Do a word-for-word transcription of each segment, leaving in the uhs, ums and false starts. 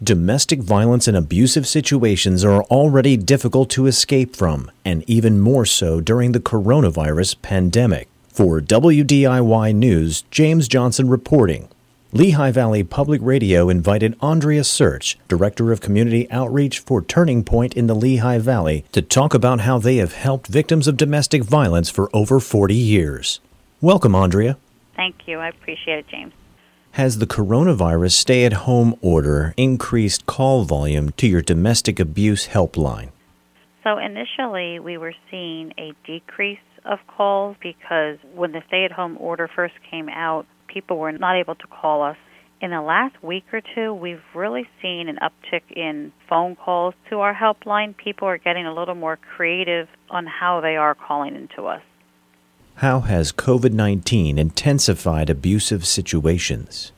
Domestic violence and abusive situations are already difficult to escape from, and even more so during the coronavirus pandemic. For W D I Y News, James Johnson reporting. Lehigh Valley Public Radio invited Andrea Search, Director of Community Outreach for Turning Point in the Lehigh Valley, to talk about how they have helped victims of domestic violence for over forty years. Welcome, Andrea. Thank you. I appreciate it, James. Has the coronavirus stay-at-home order increased call volume to your domestic abuse helpline? So initially, we were seeing a decrease of calls because when the stay-at-home order first came out, people were not able to call us. In the last week or two, we've really seen an uptick in phone calls to our helpline. People are getting a little more creative on how they are calling into us. How has COVID nineteen intensified abusive situations?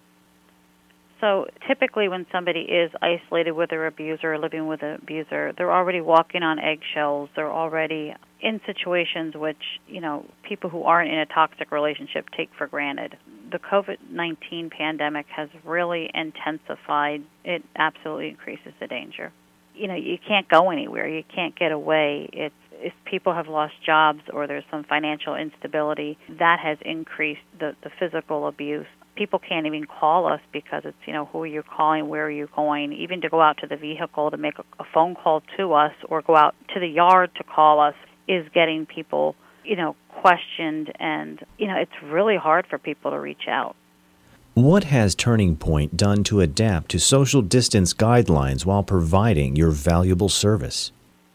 So typically when somebody is isolated with their abuser or living with an abuser, they're already walking on eggshells. They're already in situations which, you know, people who aren't in a toxic relationship take for granted. The COVID nineteen pandemic has really intensified. It absolutely increases the danger. You know, you can't go anywhere. You can't get away. It's if people have lost jobs or there's some financial instability, that has increased the, the physical abuse. People can't even call us because it's, you know, who are you calling, where are you going, even to go out to the vehicle to make a, a phone call to us or go out to the yard to call us is getting people, you know, questioned, and, you know, it's really hard for people to reach out. What has Turning Point done to adapt to social distance guidelines while providing your valuable service?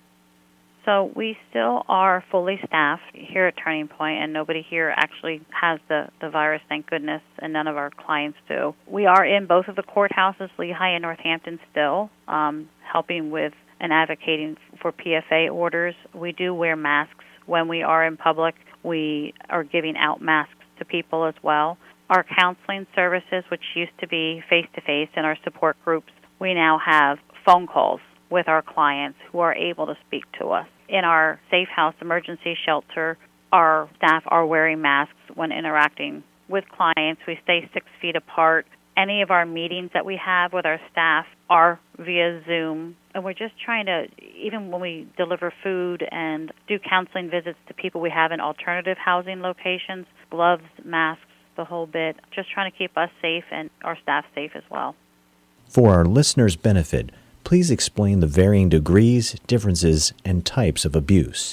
So we still are fully staffed here at Turning Point, and nobody here actually has the, the virus, thank goodness, and none of our clients do. We are in both of the courthouses, Lehigh and Northampton, still, um, helping with and advocating for P F A orders. We do wear masks when we are in public. We are giving out masks to people as well. Our counseling services, which used to be face-to-face in our support groups, we now have phone calls with our clients who are able to speak to us. In our Safe House emergency shelter, our staff are wearing masks when interacting with clients. We stay six feet apart. Any of our meetings that we have with our staff are via Zoom. And we're just trying to, even when we deliver food and do counseling visits to people we have in alternative housing locations, gloves, masks, the whole bit, just trying to keep us safe and our staff safe as well. For our listeners' benefit, please explain the varying degrees, differences, and types of abuse.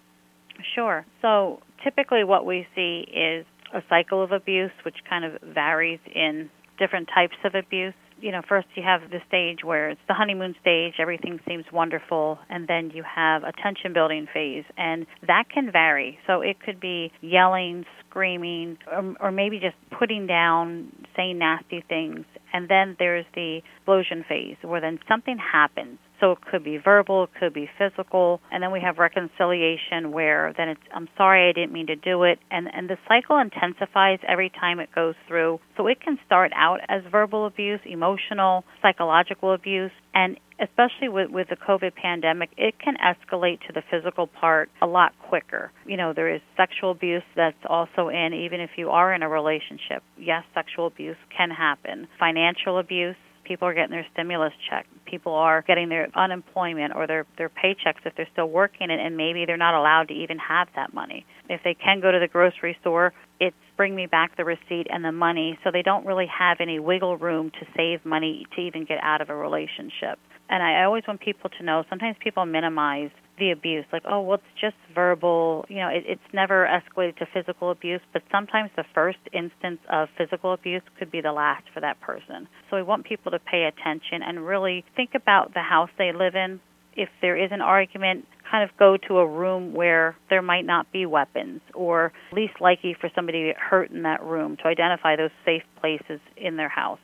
Sure. So typically what we see is a cycle of abuse, which kind of varies in different types of abuse. You know, first you have the stage where it's the honeymoon stage, everything seems wonderful, and then you have a tension-building phase, and that can vary. So it could be yelling, screaming, or, or maybe just putting down, saying nasty things. And then there's the explosion phase where then something happens. So it could be verbal, it could be physical, and then we have reconciliation where then it's, I'm sorry, I didn't mean to do it, and, and the cycle intensifies every time it goes through. So it can start out as verbal abuse, emotional, psychological abuse, and especially with, with the COVID pandemic, it can escalate to the physical part a lot quicker. You know, there is sexual abuse that's also in, even if you are in a relationship. Yes, sexual abuse can happen. Financial abuse, people are getting their stimulus check. People are getting their unemployment or their, their paychecks if they're still working, and, and maybe they're not allowed to even have that money. If they can go to the grocery store, it's bring me back the receipt and the money, so they don't really have any wiggle room to save money to even get out of a relationship. And I always want people to know, sometimes people minimize the abuse, like, oh, well, it's just verbal. You know, it, it's never escalated to physical abuse, but sometimes the first instance of physical abuse could be the last for that person. So we want people to pay attention and really think about the house they live in. If there is an argument, kind of go to a room where there might not be weapons, or least likely for somebody to get hurt in that room, to identify those safe places in their house.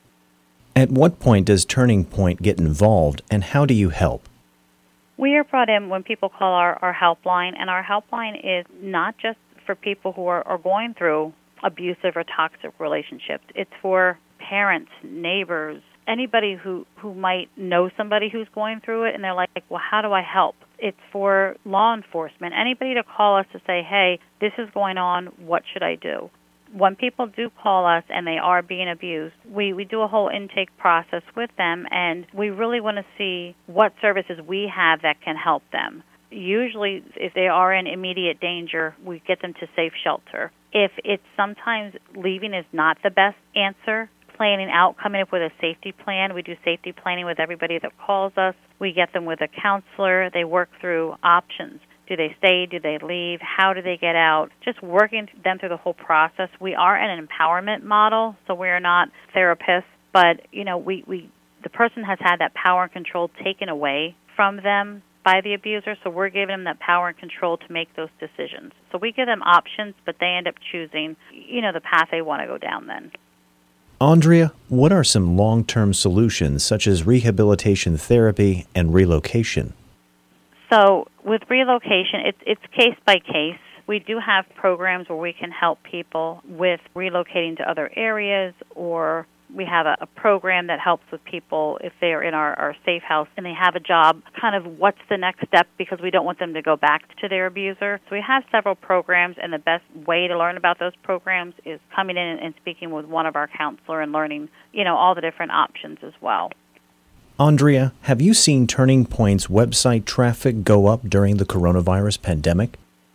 At what point does Turning Point get involved, and how do you help? We are brought in when people call our, our helpline, and our helpline is not just for people who are, are going through abusive or toxic relationships. It's for parents, neighbors, anybody who, who might know somebody who's going through it, and they're like, well, how do I help? It's for law enforcement, anybody to call us to say, hey, this is going on, what should I do? when people do call us and they are being abused, we, we do a whole intake process with them, and we really want to see what services we have that can help them. Usually, if they are in immediate danger, we get them to safe shelter. If it's sometimes leaving is not the best answer, planning out, coming up with a safety plan. We do safety planning with everybody that calls us. We get them with a counselor. They work through options. Do they stay? Do they leave? How do they get out? Just working them through the whole process. We are an empowerment model, so we're not therapists, but you know, we, we the person has had that power and control taken away from them by the abuser, so we're giving them that power and control to make those decisions. So we give them options, but they end up choosing, you know, the path they want to go down then. Andrea, what are some long-term solutions such as rehabilitation therapy and relocation? So with relocation, it's, it's case by case. We do have programs where we can help people with relocating to other areas, or we have a, a program that helps with people if they are in our, our safe house and they have a job, kind of what's the next step, because we don't want them to go back to their abuser. So we have several programs, and the best way to learn about those programs is coming in and speaking with one of our counselors and learning, you know, all the different options as well. Andrea, have you seen Turning Point's website traffic go up during the coronavirus pandemic?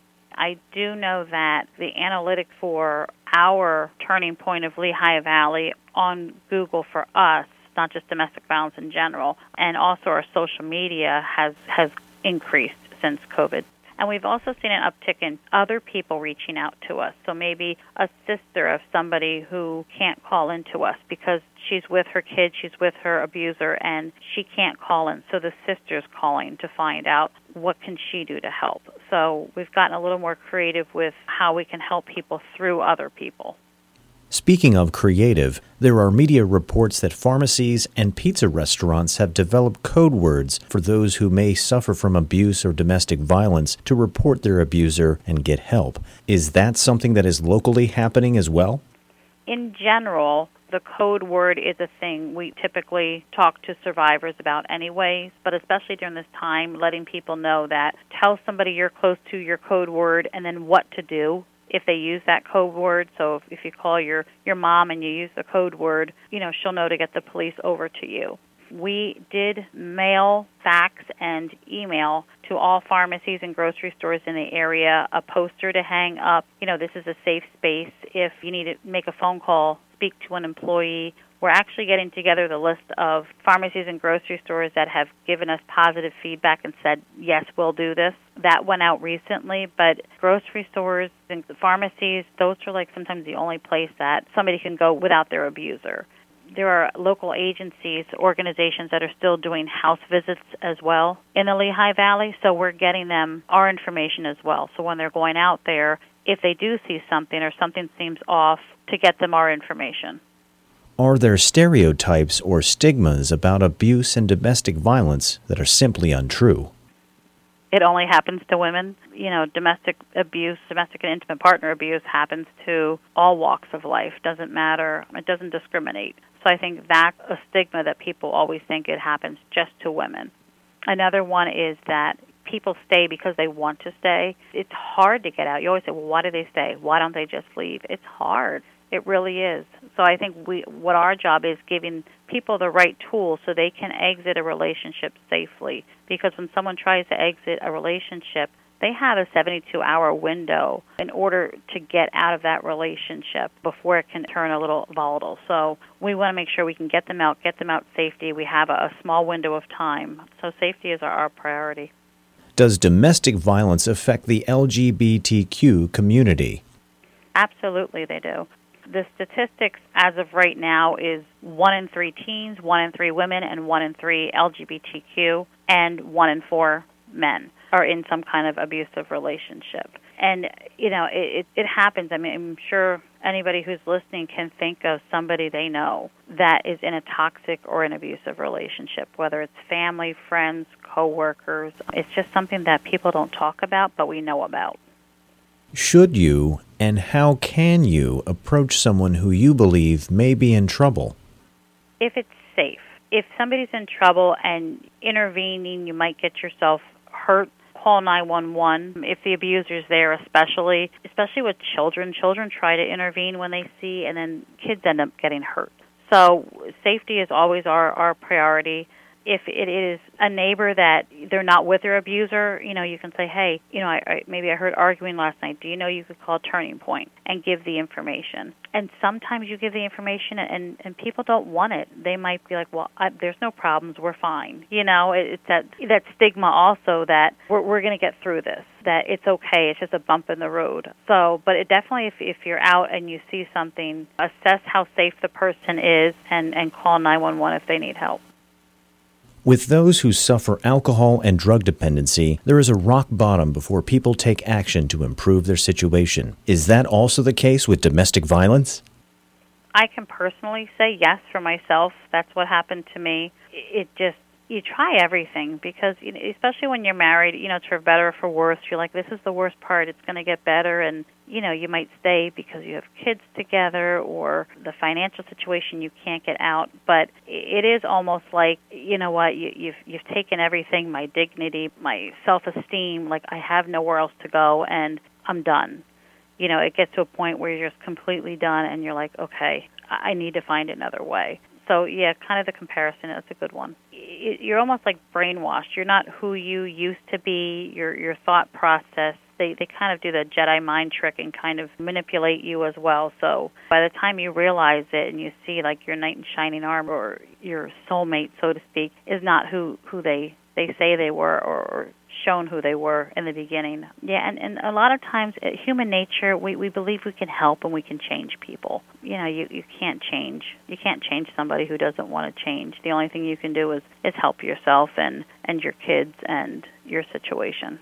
I do know that the analytics for our Turning Point of Lehigh Valley on Google for us, not just domestic violence in general, and also our social media has, has increased since COVID. And we've also seen an uptick in other people reaching out to us. So maybe a sister of somebody who can't call into us because she's with her kid, she's with her abuser, and she can't call in. So the sister's calling to find out what can she do to help. So we've gotten a little more creative with how we can help people through other people. Speaking of creative, there are media reports that pharmacies and pizza restaurants have developed code words for those who may suffer from abuse or domestic violence to report their abuser and get help. Is that something that is locally happening as well? In general, the code word is a thing we typically talk to survivors about anyways, but especially during this time, letting people know that tell somebody you're close to your code word and then what to do if they use that code word. So if, if you call your, your mom and you use the code word, you know, she'll know to get the police over to you. We did mail, fax, and email to all pharmacies and grocery stores in the area a poster to hang up. You know, this is a safe space. If you need to make a phone call, speak to an employee. We're actually getting together the list of pharmacies and grocery stores that have given us positive feedback and said, yes, we'll do this. That went out recently, but grocery stores and pharmacies, those are like sometimes the only place that somebody can go without their abuser. There are local agencies, organizations that are still doing house visits as well in the Lehigh Valley, so we're getting them our information as well. So when they're going out there, if they do see something or something seems off, to get them our information. Are there stereotypes or stigmas about abuse and domestic violence that are simply untrue? It only happens to women. You know, domestic abuse, domestic and intimate partner abuse happens to all walks of life. Doesn't matter. It doesn't discriminate. So I think that's a stigma that people always think it happens just to women. Another one is that people stay because they want to stay. It's hard to get out. You always say, well, why do they stay? Why don't they just leave? It's hard. It really is. So I think we, what our job is giving people the right tools so they can exit a relationship safely. Because when someone tries to exit a relationship, they have a seventy-two hour window in order to get out of that relationship before it can turn a little volatile. So we want to make sure we can get them out, get them out safety. We have a, a small window of time. So safety is our, our priority. Does domestic violence affect the L G B T Q community? Absolutely, they do. The statistics as of right now is one in three teens, one in three women, and one in three L G B T Q, and one in four men are in some kind of abusive relationship. And, you know, it, it, it happens. I mean, I'm sure anybody who's listening can think of somebody they know that is in a toxic or an abusive relationship, whether it's family, friends, coworkers. It's just something that people don't talk about, but we know about. Should you and how can you approach someone who you believe may be in trouble? If it's safe. If somebody's in trouble and intervening, you might get yourself hurt, call nine one one if the abuser's there, especially, especially with children. Children try to intervene when they see, and then kids end up getting hurt. So safety is always our, our priority. If it is a neighbor that they're not with their abuser, you know, you can say, hey, you know, I, I, maybe I heard arguing last night. Do you know you could call Turning Point and give the information? And sometimes you give the information and, and people don't want it. They might be like, well, I, there's no problems. We're fine. You know, it, it's that, that stigma also that we're, we're going to get through this, that it's okay. It's just a bump in the road. So, but it definitely, if, if you're out and you see something, assess how safe the person is and, and call nine one one if they need help. With those who suffer alcohol and drug dependency, there is a rock bottom before people take action to improve their situation. Is that also the case with domestic violence? I can personally say yes for myself. That's what happened to me. It just, you try everything because, you know, especially when you're married, you know, it's for better or for worse. You're like, this is the worst part. It's going to get better. And, you know, you might stay because you have kids together or the financial situation you can't get out. But it is almost like, you know what, you, you've you've taken everything, my dignity, my self-esteem, like I have nowhere else to go and I'm done. You know, it gets to a point where you're just completely done and you're like, okay, I need to find another way. So, yeah, kind of the comparison, that's a good one. You're almost like brainwashed. You're not who you used to be, your your thought process. They, they kind of do the Jedi mind trick and kind of manipulate you as well. So by the time you realize it and you see like your knight in shining armor or your soulmate, so to speak, is not who, who they, they say they were or, or shown who they were in the beginning. Yeah, and, and a lot of times, uh, human nature, we, we believe we can help and we can change people. You know, you, you can't change. You can't change somebody who doesn't want to change. The only thing you can do is, is help yourself and, and your kids and your situation.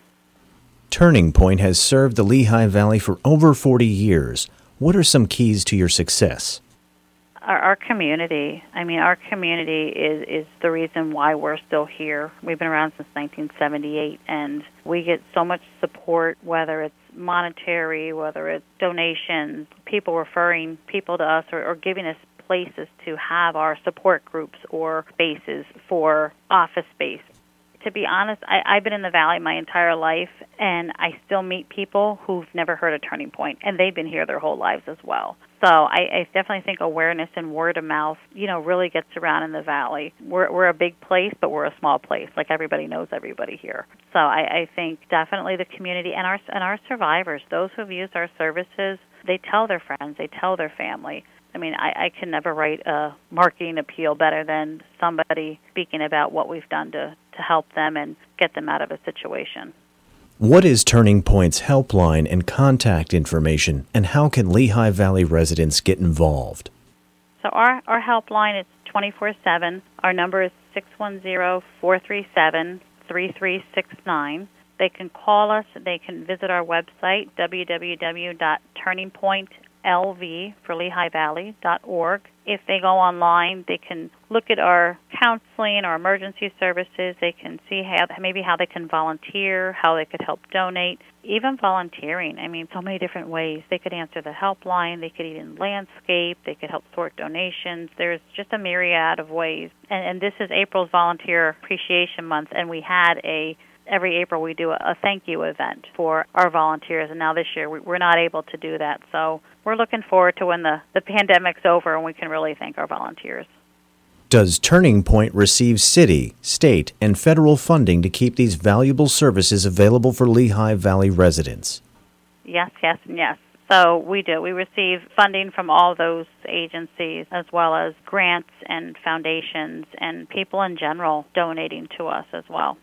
Turning Point has served the Lehigh Valley for over forty years. What are some keys to your success? Our, our community. I mean, our community is, is the reason why we're still here. We've been around since nineteen seventy-eight, and we get so much support, whether it's monetary, whether it's donations, people referring people to us or, or giving us places to have our support groups or spaces for office space. To be honest, I, I've been in the Valley my entire life, and I still meet people who've never heard of Turning Point, and they've been here their whole lives as well. So I, I definitely think awareness and word of mouth, you know, really gets around in the Valley. We're we're a big place, but we're a small place. Like everybody knows everybody here. So I, I think definitely the community and our and our survivors, those who've used our services, they tell their friends, they tell their family. I mean, I, I can never write a marketing appeal better than somebody speaking about what we've done to, to help them and get them out of a situation. What is Turning Point's helpline and contact information, and how can Lehigh Valley residents get involved? So our, our helpline is twenty-four seven. Our number is six one zero, four three seven, three three six nine. They can call us. They can visit our website, w w w dot turning point l v for Lehigh Valley dot org. If they go online, they can look at our counseling, our emergency services. They can see how maybe how they can volunteer, how they could help donate, even volunteering. I mean, so many different ways. They could answer the helpline. They could even landscape. They could help sort donations. There's just a myriad of ways. And, and this is April's Volunteer Appreciation Month, and we had a Every April we do a thank you event for our volunteers, and now this year we're not able to do that. So we're looking forward to when the, the pandemic's over and we can really thank our volunteers. Does Turning Point receive city, state, and federal funding to keep these valuable services available for Lehigh Valley residents? Yes, yes, and yes. So we do. We receive funding from all those agencies as well as grants and foundations and people in general donating to us as well.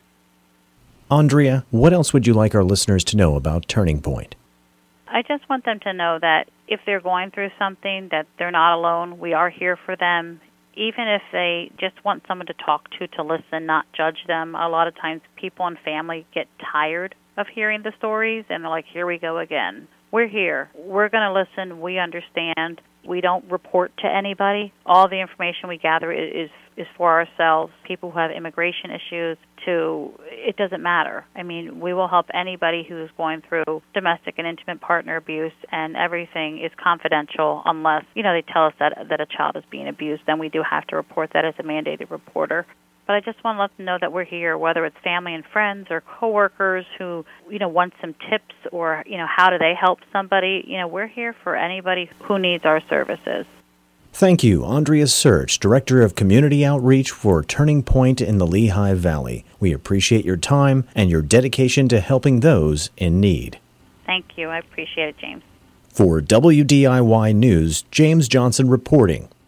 Andrea, what else would you like our listeners to know about Turning Point? I just want them to know that if they're going through something, that they're not alone. We are here for them. Even if they just want someone to talk to, to listen, not judge them. A lot of times people and family get tired of hearing the stories, and they're like, here we go again. We're here. We're going to listen. We understand. We don't report to anybody. All the information we gather is is for ourselves, people who have immigration issues, to, it doesn't matter. I mean, we will help anybody who's going through domestic and intimate partner abuse, and everything is confidential unless, you know, they tell us that, that a child is being abused. Then we do have to report that as a mandated reporter. but I just want to let them know that we're here, whether it's family and friends or coworkers who, you know, want some tips or, you know, how do they help somebody. You know, we're here for anybody who needs our services. Thank you, Andrea Search, Director of Community Outreach for Turning Point in the Lehigh Valley. We appreciate your time and your dedication to helping those in need. Thank you. I appreciate it, James. For W D I Y News, James Johnson reporting.